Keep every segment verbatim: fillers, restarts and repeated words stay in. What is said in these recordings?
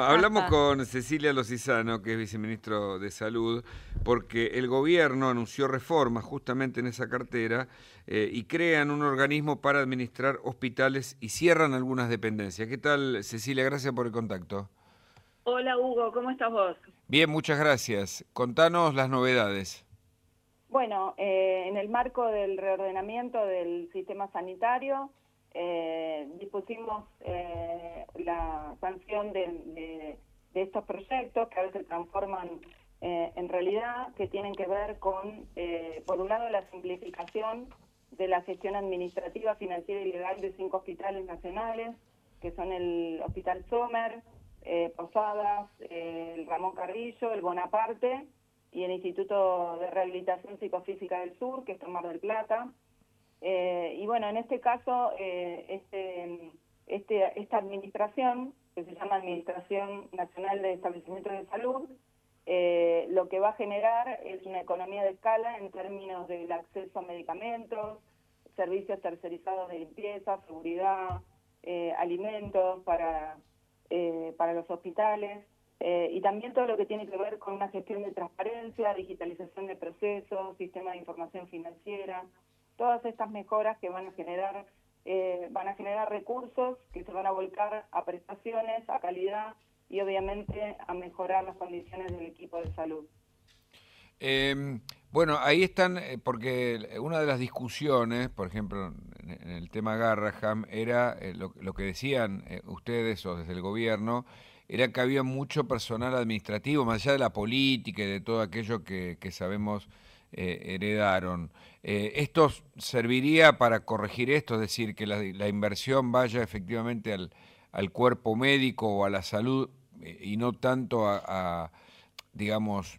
Bueno, hablamos con Cecilia Lozizano, que es viceministro de Salud, porque el gobierno anunció reformas justamente en esa cartera eh, y crean un organismo para administrar hospitales y cierran algunas dependencias. ¿Qué tal, Cecilia? Gracias por el contacto. Hola Hugo, ¿cómo estás vos? Bien, muchas gracias. Contanos las novedades. Bueno, eh, en el marco del reordenamiento del sistema sanitario, eh, dispusimos eh, la sanción de, de, de estos proyectos que ahora se transforman eh, en realidad, que tienen que ver con, eh, por un lado, la simplificación de la gestión administrativa, financiera y legal de cinco hospitales nacionales, que son el Hospital Sommer, eh, Posadas, eh, el Ramón Carrillo, el Bonaparte y el Instituto de Rehabilitación Psicofísica del Sur, que es Mar del Plata. Eh, y bueno, en este caso, eh, este, este, esta administración, que se llama Administración Nacional de Establecimientos de Salud, eh, lo que va a generar es una economía de escala en términos del acceso a medicamentos, servicios tercerizados de limpieza, seguridad, eh, alimentos para, eh, para los hospitales, eh, y también todo lo que tiene que ver con una gestión de transparencia, digitalización de procesos, sistema de información financiera, todas estas mejoras que van a generar eh, van a generar recursos que se van a volcar a prestaciones, a calidad y obviamente a mejorar las condiciones del equipo de salud. Eh, bueno, ahí están, eh, porque una de las discusiones, por ejemplo, en, en el tema Garraham, era eh, lo, lo que decían eh, ustedes o desde el gobierno, era que había mucho personal administrativo, más allá de la política y de todo aquello que, que sabemos eh, heredaron. Eh, ¿Esto serviría para corregir esto? Es decir, que la, la inversión vaya efectivamente al, al cuerpo médico o a la salud eh, y no tanto a... a digamos,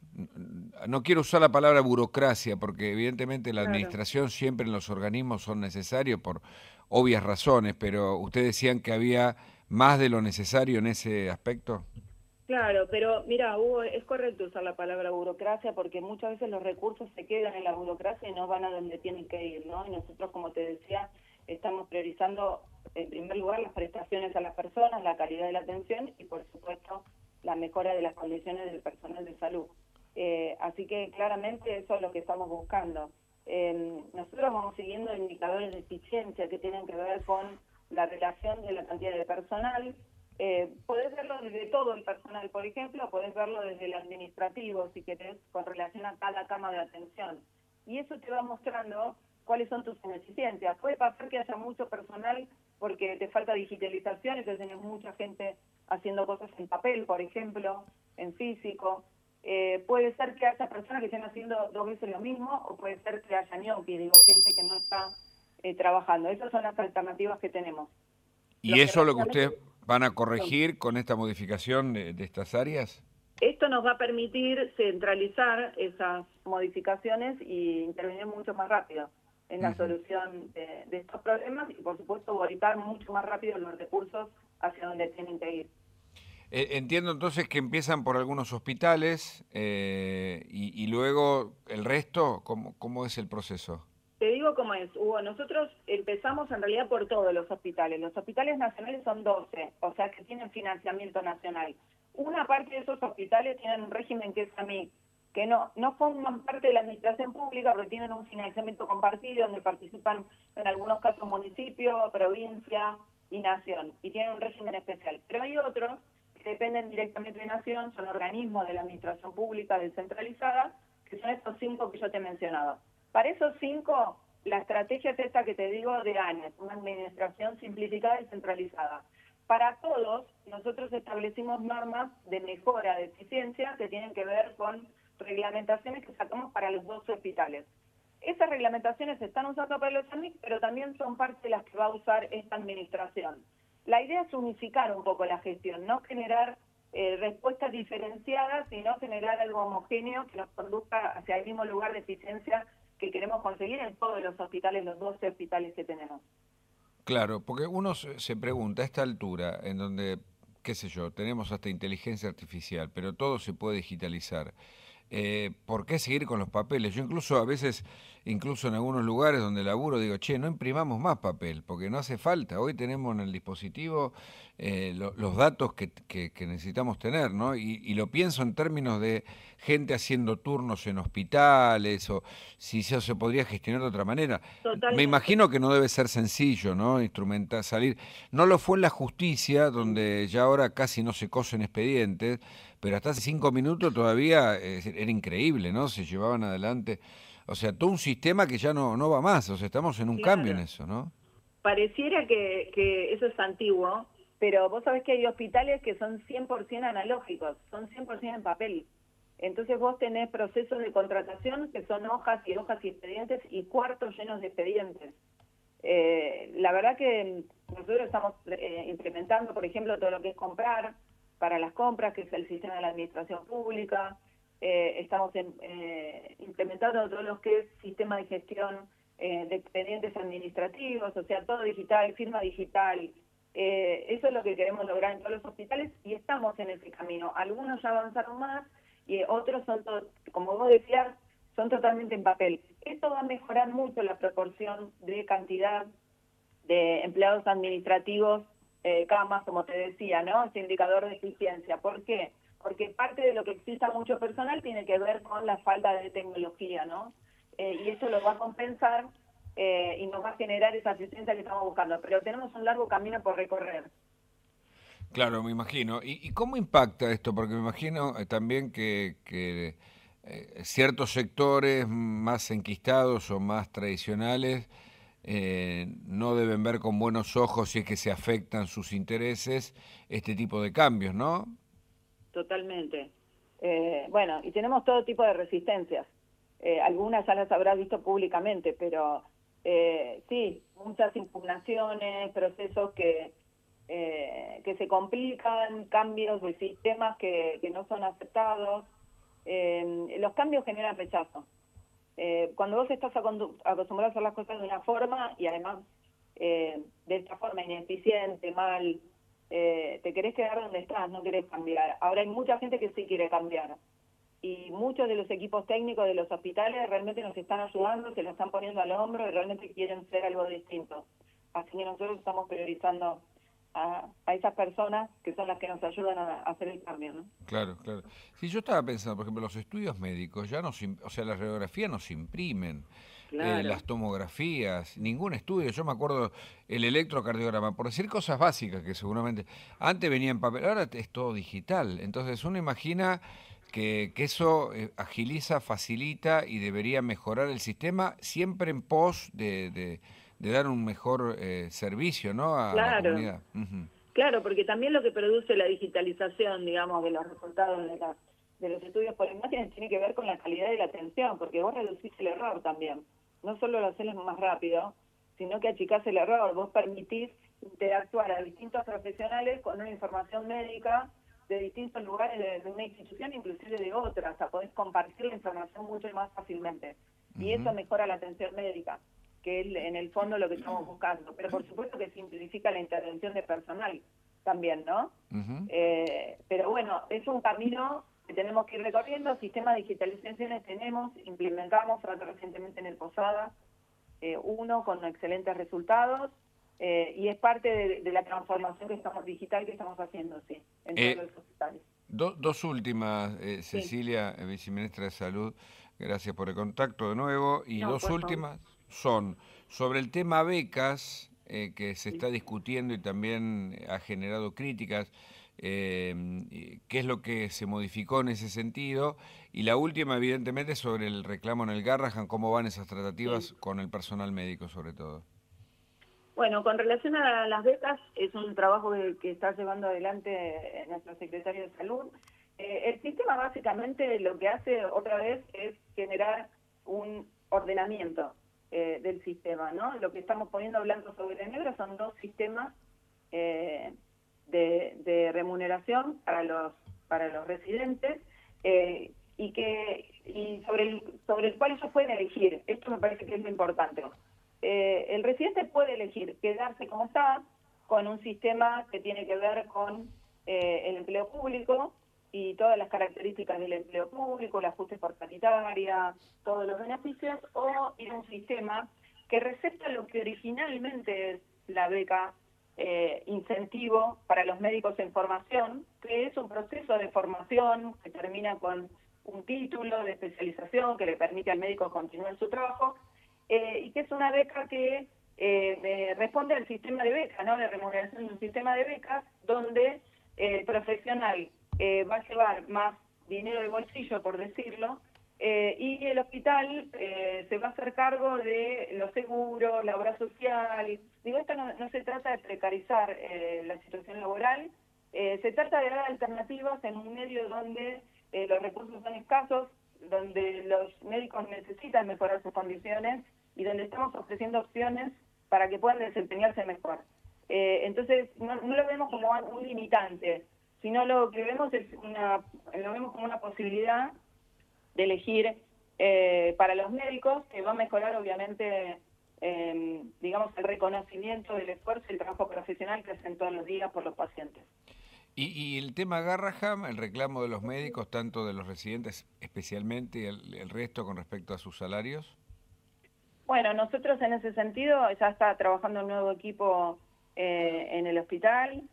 no quiero usar la palabra burocracia, porque evidentemente la Claro. administración siempre en los organismos son necesarios por obvias razones, pero ustedes decían que había más de lo necesario en ese aspecto. Claro, pero mira, Hugo, es correcto usar la palabra burocracia porque muchas veces los recursos se quedan en la burocracia y no van a donde tienen que ir, ¿no? Y nosotros, como te decía, estamos priorizando en primer lugar las prestaciones a las personas, la calidad de la atención y, por supuesto, la mejora de las condiciones del personal de salud. Eh, así que claramente eso es lo que estamos buscando. Eh, nosotros vamos siguiendo indicadores de eficiencia que tienen que ver con la relación de la cantidad de personal. Eh, podés verlo desde todo el personal, por ejemplo, podés verlo desde el administrativo, si querés, con relación a cada cama de atención. Y eso te va mostrando cuáles son tus ineficiencias. Puede pasar que haya mucho personal porque te falta digitalización, entonces tenés mucha gente haciendo cosas en papel, por ejemplo, en físico. Eh, puede ser que haya personas que estén haciendo dos veces lo mismo, o puede ser que haya ñoqui, digo, gente que no está eh, trabajando. Esas son las alternativas que tenemos. ¿Y Lo que eso es lo que rápidamente... ustedes van a corregir con esta modificación de, de estas áreas? Esto nos va a permitir centralizar esas modificaciones y intervenir mucho más rápido en la Uh-huh. solución de, de estos problemas y, por supuesto, volcar mucho más rápido los recursos hacia donde tienen que ir. Eh, entiendo entonces que empiezan por algunos hospitales eh, y, y luego el resto, ¿cómo, cómo es el proceso? Te digo cómo es, Hugo, nosotros empezamos en realidad por todos los hospitales. Los hospitales nacionales son doce, o sea que tienen financiamiento nacional. Una parte de esos hospitales tienen un régimen que es A M I C, que no, no forman parte de la administración pública, pero tienen un financiamiento compartido donde participan en algunos casos municipio, provincia y nación, y tienen un régimen especial. Pero hay otros que dependen directamente de nación, son organismos de la administración pública descentralizada, que son estos cinco que yo te he mencionado. Para esos cinco, la estrategia es esta que te digo de A N E S, una administración simplificada y centralizada. Para todos, nosotros establecimos normas de mejora de eficiencia que tienen que ver con reglamentaciones que sacamos para los dos hospitales. Esas reglamentaciones se están usando para los A M I C, pero también son parte de las que va a usar esta administración. La idea es unificar un poco la gestión, no generar eh, respuestas diferenciadas, sino generar algo homogéneo que nos conduzca hacia el mismo lugar de eficiencia que queremos conseguir en todos los hospitales, los doce hospitales que tenemos. Claro, porque uno se se pregunta a esta altura, en donde, qué sé yo, tenemos hasta inteligencia artificial, pero todo se puede digitalizar. Eh, ¿por qué seguir con los papeles? Yo incluso a veces incluso en algunos lugares donde laburo, digo, che, no imprimamos más papel, porque no hace falta. Hoy tenemos en el dispositivo eh, lo, los datos que, que, que necesitamos tener, ¿no? Y, y lo pienso en términos de gente haciendo turnos en hospitales, o si eso se podría gestionar de otra manera. Me Totalmente. imagino que no debe ser sencillo, ¿no? Instrumentar, salir. No lo fue en la justicia, donde ya ahora casi no se cosen expedientes, pero hasta hace cinco minutos todavía eh, era increíble, ¿no? Se llevaban adelante. O sea, todo un sistema que ya no, no va más. O sea, estamos en un cambio en Claro. eso, ¿no? Pareciera que, que eso es antiguo, pero vos sabés que hay hospitales que son cien por ciento analógicos, son cien por ciento en papel. Entonces vos tenés procesos de contratación que son hojas y hojas y expedientes y cuartos llenos de expedientes. Eh, la verdad que nosotros estamos eh, implementando, por ejemplo, todo lo que es comprar para las compras, que es el sistema de la administración pública. Eh, estamos en, eh, implementando todo lo que es sistema de gestión eh, de expedientes administrativos, o sea, todo digital, firma digital. Eh, eso es lo que queremos lograr en todos los hospitales y estamos en ese camino. Algunos ya avanzaron más y otros son, to- como vos decías, son totalmente en papel. Esto va a mejorar mucho la proporción de cantidad de empleados administrativos, eh, camas, como te decía, ¿no? Ese indicador de eficiencia. ¿Por qué? Porque parte de lo que exista mucho personal tiene que ver con la falta de tecnología, ¿no? Eh, y eso lo va a compensar eh, y nos va a generar esa eficiencia que estamos buscando. Pero tenemos un largo camino por recorrer. Claro, me imagino. ¿Y, y cómo impacta esto? Porque me imagino eh, también que, que eh, ciertos sectores más enquistados o más tradicionales eh, no deben ver con buenos ojos si es que se afectan sus intereses este tipo de cambios, ¿no? Totalmente. Eh, bueno, y tenemos todo tipo de resistencias. Eh, algunas ya las habrás visto públicamente, pero eh, sí, muchas impugnaciones, procesos que, eh, que se complican, cambios de sistemas que, que no son aceptados. Eh, los cambios generan rechazo. Eh, cuando vos estás acondu- acostumbrado a hacer las cosas de una forma y además eh, de esta forma ineficiente, mal, eh, te querés quedar donde estás, no querés cambiar. Ahora hay mucha gente que sí quiere cambiar y muchos de los equipos técnicos de los hospitales realmente nos están ayudando, se lo están poniendo al hombro y realmente quieren ser algo distinto. Así que nosotros estamos priorizando a, a esas personas que son las que nos ayudan a, a hacer el cambio, ¿no? Claro, claro. Sí, yo estaba pensando, por ejemplo, los estudios médicos ya no se, im- o sea, las radiografías no se imprimen, eh, Claro. las tomografías, ningún estudio. Yo me acuerdo el electrocardiograma, por decir cosas básicas que seguramente antes venía en papel, ahora es todo digital. Entonces uno imagina que, que eso eh, agiliza, facilita y debería mejorar el sistema siempre en pos de, de- de dar un mejor eh, servicio, ¿no? A la Claro. comunidad. Ujú. Claro, porque también lo que produce la digitalización, digamos, de los resultados de, las, de los estudios por imágenes tiene que ver con la calidad de la atención, porque vos reducís el error también. No solo lo haces más rápido, sino que achicás el error. Vos permitís interactuar a distintos profesionales con una información médica de distintos lugares de, de una institución, inclusive de otra. O sea, podés compartir la información mucho más fácilmente. Y eso Ujú. mejora la atención médica, que es en el fondo lo que estamos buscando. Pero por supuesto que simplifica la intervención de personal también, ¿no? Ujú. Eh, pero bueno, es un camino que tenemos que ir recorriendo, sistemas de digitalizaciones tenemos, implementamos ahora recientemente en el Posada, eh, uno con excelentes resultados, eh, y es parte de, de la transformación que estamos digital que estamos haciendo, sí, en todos Eh, los hospitales. Do- dos últimas, eh, Sí, Cecilia, eh, viceministra de Salud, gracias por el contacto de nuevo. Y no, dos por favor. últimas son sobre el tema becas, eh, que se Sí. está discutiendo y también ha generado críticas, eh, y qué es lo que se modificó en ese sentido. Y la última, evidentemente, sobre el reclamo en el Garrahan, cómo van esas Sí. tratativas con el personal médico, sobre todo. Bueno, con relación a las becas, es un trabajo que, que está llevando adelante nuestro secretario de Salud. Eh, el sistema básicamente lo que hace otra vez es generar un ordenamiento eh, del sistema, ¿no? Lo que estamos poniendo blanco sobre negro son dos sistemas eh, de, de remuneración para los para los residentes eh, y que y sobre el sobre el cual ellos pueden elegir. Esto me parece que es lo importante. Eh, el residente puede elegir quedarse como está, con un sistema que tiene que ver con eh, el empleo público, y todas las características del empleo público, el ajuste por paritaria, todos los beneficios, o ir a un sistema que receta lo que originalmente es la beca eh, incentivo para los médicos en formación, que es un proceso de formación que termina con un título de especialización que le permite al médico continuar su trabajo, eh, y que es una beca que eh, eh, responde al sistema de becas, ¿no? De remuneración de un sistema de becas donde eh, el profesional eh, va a llevar más dinero de bolsillo, por decirlo, eh, y el hospital eh, se va a hacer cargo de los seguros, la obra social. Digo, esto no, no se trata de precarizar eh, la situación laboral, eh, se trata de dar alternativas en un medio donde eh, los recursos son escasos, donde los médicos necesitan mejorar sus condiciones y donde estamos ofreciendo opciones para que puedan desempeñarse mejor. Eh, entonces, no, no lo vemos como un limitante, sino lo que vemos es una, lo vemos como una posibilidad de elegir eh, para los médicos, que va a mejorar obviamente, eh, digamos, el reconocimiento del esfuerzo y el trabajo profesional que hacen todos los días por los pacientes. Y, y el tema Garraham, el reclamo de los médicos, tanto de los residentes especialmente, y el, el resto con respecto a sus salarios. Bueno, nosotros en ese sentido ya está trabajando un nuevo equipo eh, en el hospital.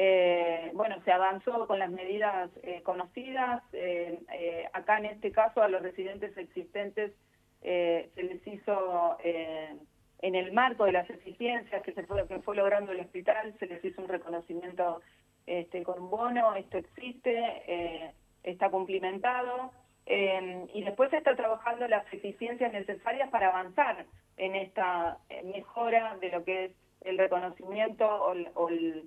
Eh, bueno, se avanzó con las medidas eh, conocidas. Eh, eh, acá en este caso a los residentes existentes eh, se les hizo, eh, en el marco de las eficiencias que se fue, que fue logrando el hospital, se les hizo un reconocimiento este, con un bono. Esto existe, eh, está cumplimentado. Eh, y después se está trabajando las eficiencias necesarias para avanzar en esta mejora de lo que es el reconocimiento o el, o el,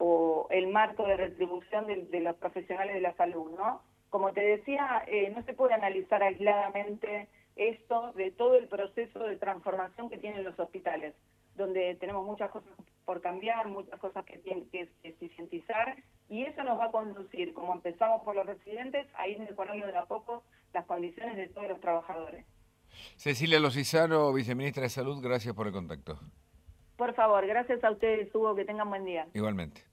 o el marco de retribución de, de los profesionales de la salud, ¿no? Como te decía, eh, no se puede analizar aisladamente esto de todo el proceso de transformación que tienen los hospitales, donde tenemos muchas cosas por cambiar, muchas cosas que tienen que eficientizar, y eso nos va a conducir, como empezamos por los residentes, a ir mejorando de a poco las condiciones de todos los trabajadores. Cecilia Lozizano, viceministra de Salud, gracias por el contacto. Por favor, gracias a ustedes, Hugo, que tengan buen día. Igualmente.